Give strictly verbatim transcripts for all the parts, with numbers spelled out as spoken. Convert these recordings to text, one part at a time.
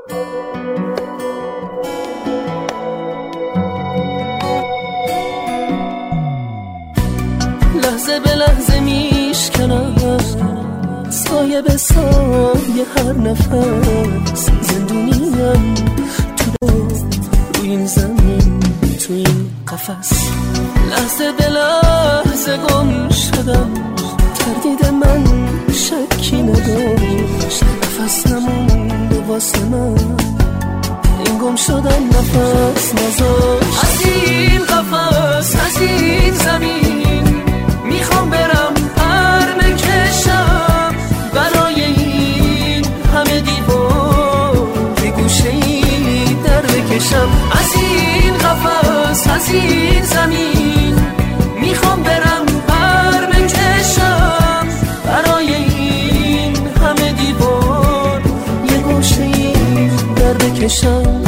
لحظه به لحظه میشکنم سایه به سایه هر نفس، زندونیم تو روی این زمین، تو این قفس. لحظه به لحظه گم شدم، تردید من شکی نداشت، نفس نمونده واسه من، این گم شدن نفس نذاشت. از این قفس، از این زمین میخوام برم پر بکشم، برای این همه دیوار یه گوشه ای در بکشم. از این قفس، از این زمین میخوام برم پر بکشم، برای این همه دیوار یه گوشه ای در بکشم.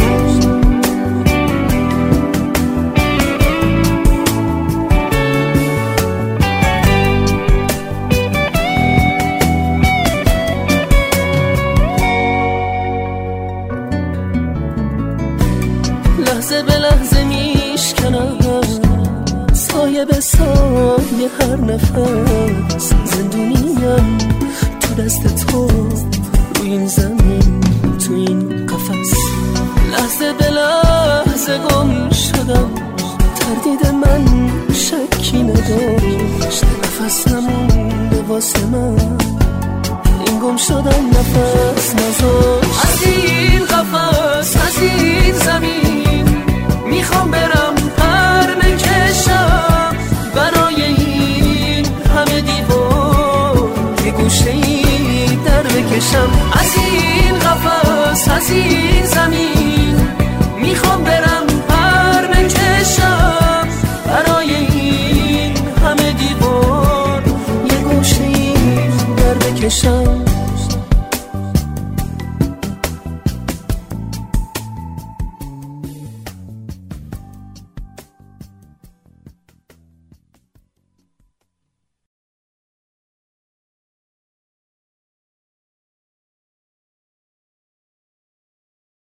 لحظه به لحظه میشکنم سایه به سایه هر نفس، زندونیم تو دست تو روی این زمین، تو این قفس. لحظه به لحظه گم شدم، تردید من شکی نداشت، نفس نمونده واسه من، این گم شدن نفس نذاشت. از این قفس، از این زمین میخوام برم پر بکشم، برای این همه دیوار یه گوشه ای در بکشم. از این قفس، از این